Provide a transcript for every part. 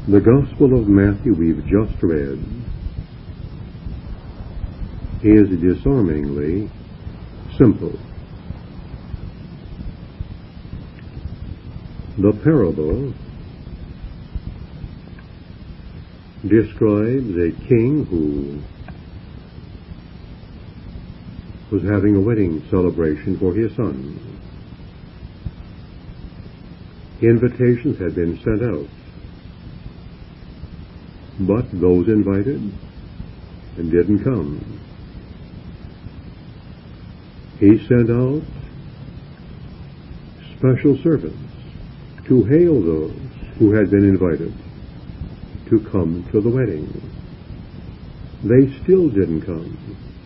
The Gospel of Matthew we've just read is disarmingly simple. The parable describes a king who was having a wedding celebration for his son. Invitations had been sent out, but those invited didn't come. He sent out special servants to hail those who had been invited to come to the wedding. They still didn't come.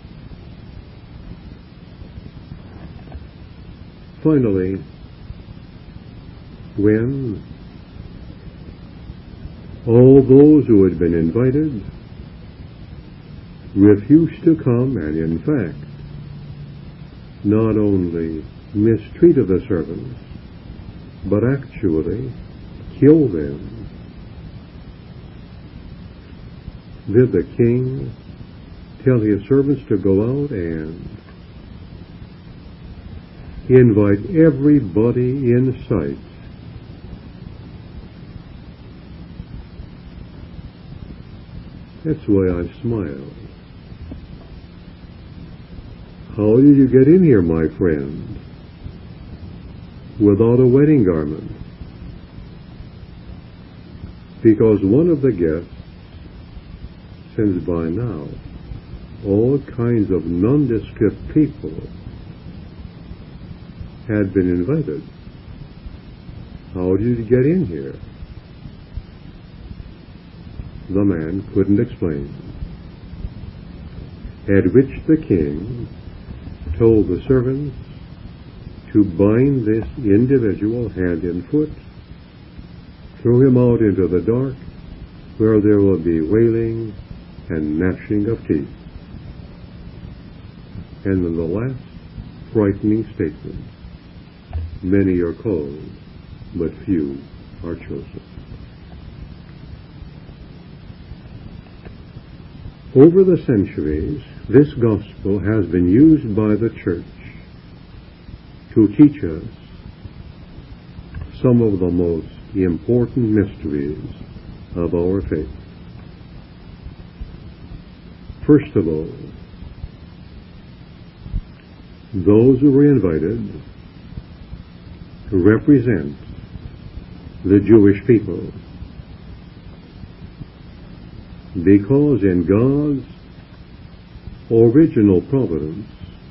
Finally, when all those who had been invited refused to come, and in fact not only mistreated the servants, but actually killed them, did the king tell his servants to go out and invite everybody in sight. That's why I smile. How did you get in here, my friend, without a wedding garment? Because one of the guests, since by now all kinds of nondescript people had been invited, how did you get in here? The man couldn't explain. At which the king told the servants to bind this individual hand and foot, throw him out into the dark, where there will be wailing and gnashing of teeth. And in the last frightening statement, many are called, but few are chosen. Over the centuries, this gospel has been used by the church to teach us some of the most important mysteries of our faith. First of all, those who were invited represent the Jewish people, because in God's original providence,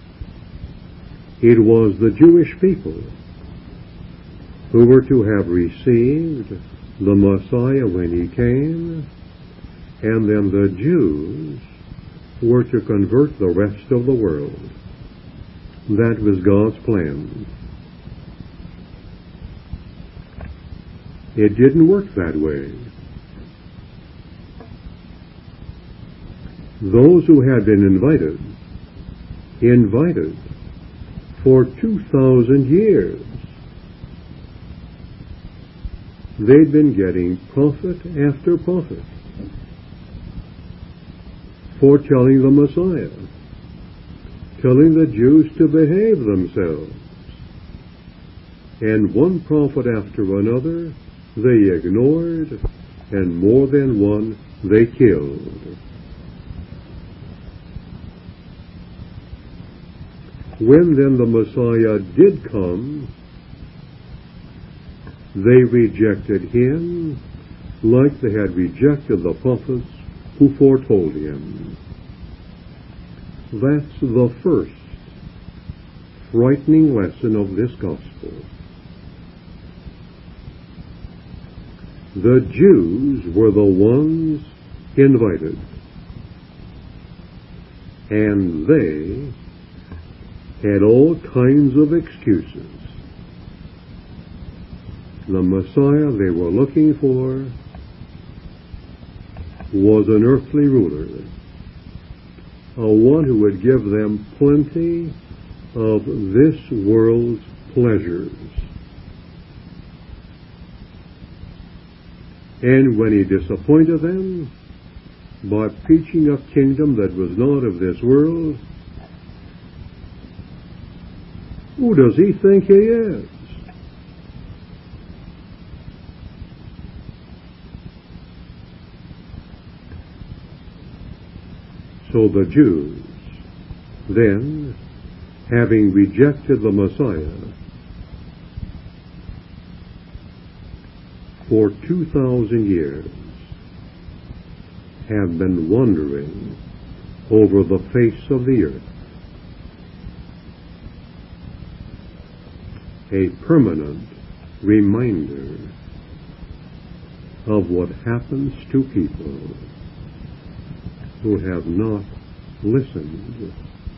it was the Jewish people who were to have received the Messiah when he came, and then the Jews were to convert the rest of the world. That was God's plan. It didn't work that way. Those who had been invited for 2,000 years. They'd been getting prophet after prophet foretelling the Messiah, telling the Jews to behave themselves. And one prophet after another they ignored, and more than one they killed. When then the Messiah did come, they rejected him like they had rejected the prophets who foretold him. That's the first frightening lesson of this gospel. The Jews were the ones invited, and they had all kinds of excuses. The Messiah they were looking for was an earthly ruler, one who would give them plenty of this world's pleasures. And when he disappointed them by preaching a kingdom that was not of this world, who does he think he is? So the Jews, then, having rejected the Messiah, for 2,000 years have been wandering over the face of the earth, a permanent reminder of what happens to people who have not listened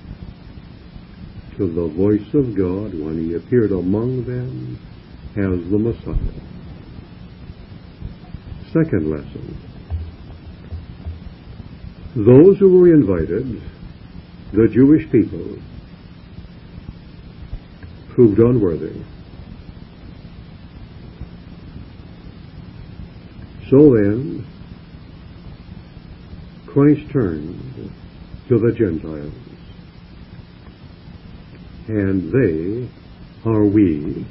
to the voice of God when he appeared among them as the Messiah. Second lesson. Those who were invited, the Jewish people, proved unworthy. So then, Christ turned to the Gentiles, and they are we.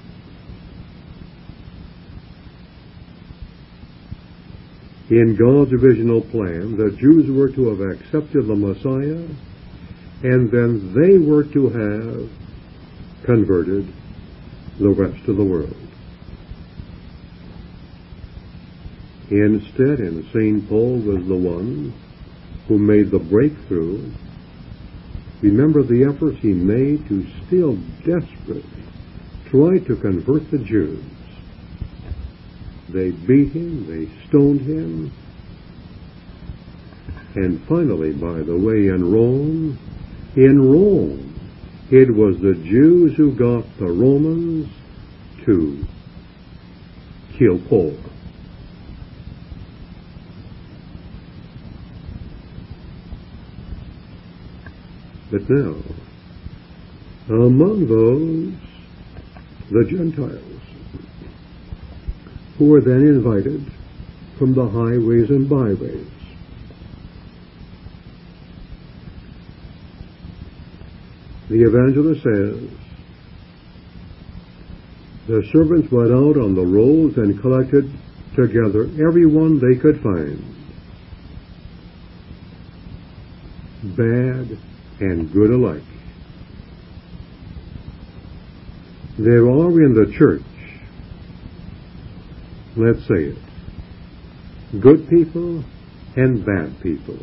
In God's original plan, the Jews were to have accepted the Messiah, and then they were to have converted the rest of the world. Instead, and St. Paul was the one who made the breakthrough. Remember the efforts he made to still desperately try to convert the Jews. They beat him, they stoned him, and finally, by the way, in Rome, it was the Jews who got the Romans to kill Paul. But now, among those, the Gentiles, who were then invited from the highways and byways, the evangelist says, the servants went out on the roads and collected together everyone they could find, bad and good alike. There are in the church, let's say it, good people and bad people.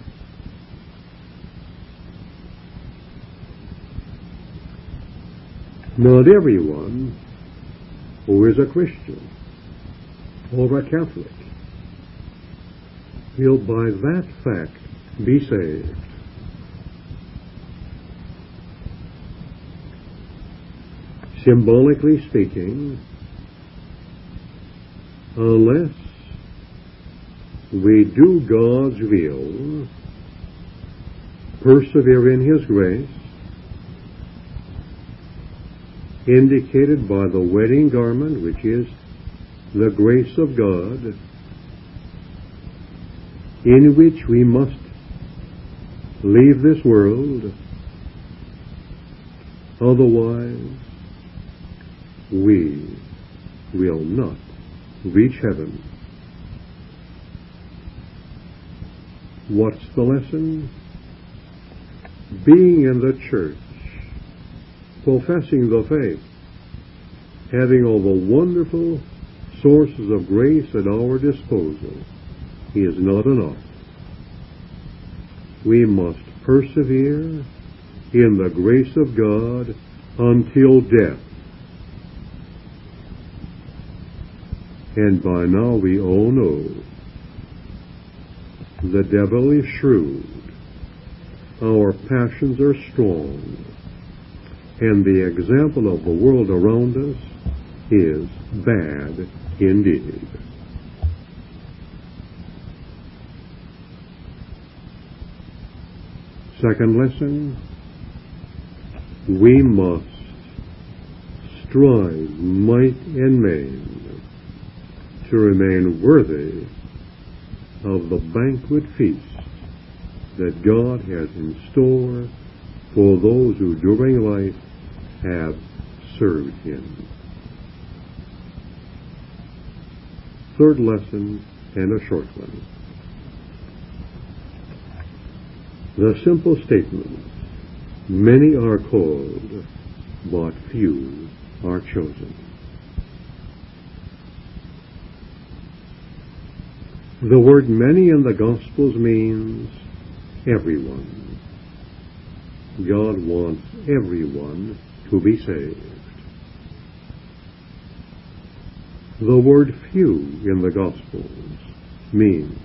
Not everyone who is a Christian or a Catholic will by that fact be saved. Symbolically speaking, unless we do God's will, persevere in His grace, indicated by the wedding garment, which is the grace of God, in which we must leave this world, otherwise we will not reach heaven. What's the lesson? Being in the church, professing the faith, having all the wonderful sources of grace at our disposal, is not enough. We must persevere in the grace of God until death. And by now we all know the devil is shrewd, our passions are strong, and the example of the world around us is bad indeed. Second lesson, we must strive might and main to remain worthy of the banquet feast that God has in store for those who during life have served Him. Third lesson, and a short one. The simple statement, many are called, but few are chosen. The word many in the Gospels means everyone. God wants everyone to be saved. The word few in the Gospels means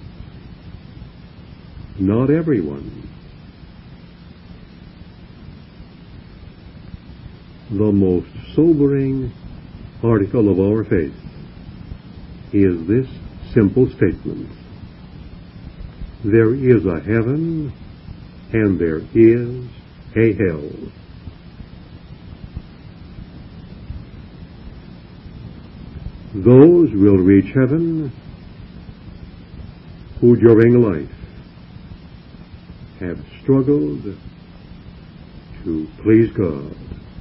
not everyone. The most sobering article of our faith is this simple statement: there is a heaven and there is a hell. Those will reach heaven who during life have struggled to please God.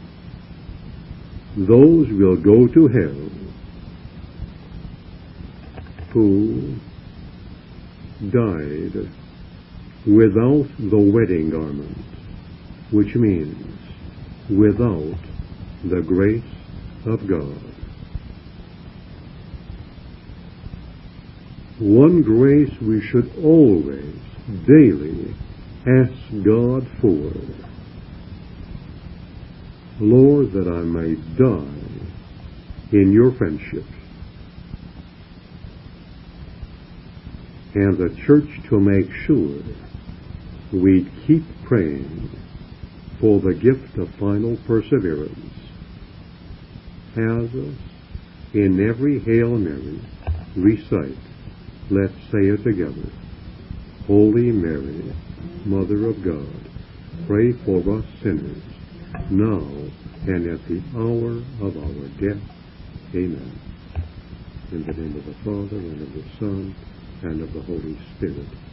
Those will go to hell who died without the wedding garment, which means without the grace of God. One grace we should always, daily, ask God for: Lord, that I may die in your friendship. And the church to make sure we keep praying for the gift of final perseverance has us in every Hail Mary recite, let's say it together, Holy Mary, Mother of God, pray for us sinners, now and at the hour of our death. Amen. In the name of the Father, and of the Son, and of the Holy Spirit.